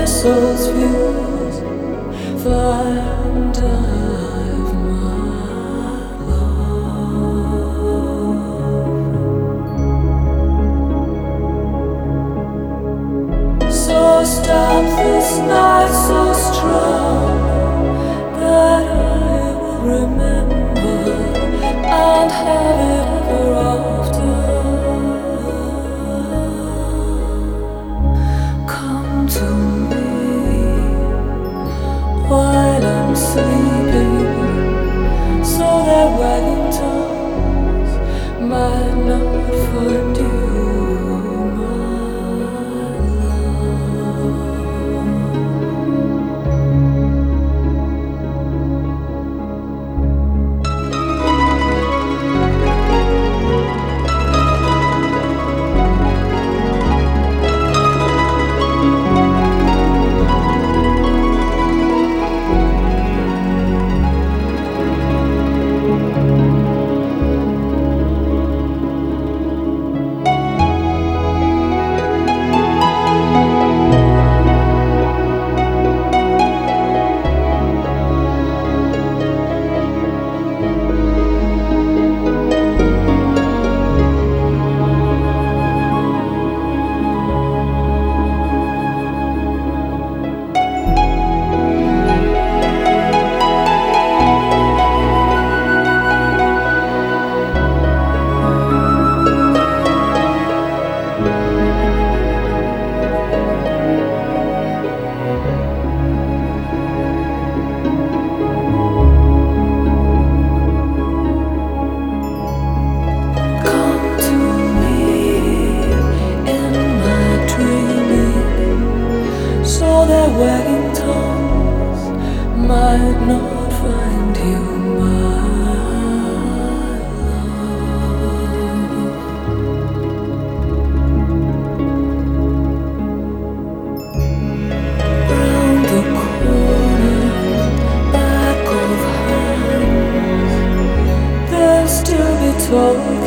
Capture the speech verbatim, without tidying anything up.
vessels fuse, fly and dive, my love. So stop this night so strong that I will remember and have it ever after. Come to me while I'm sleeping, so that wagging tongues might not find you, my love. Wagging tongues might not find you, my love. Round the corner, back of hands, they'll still be told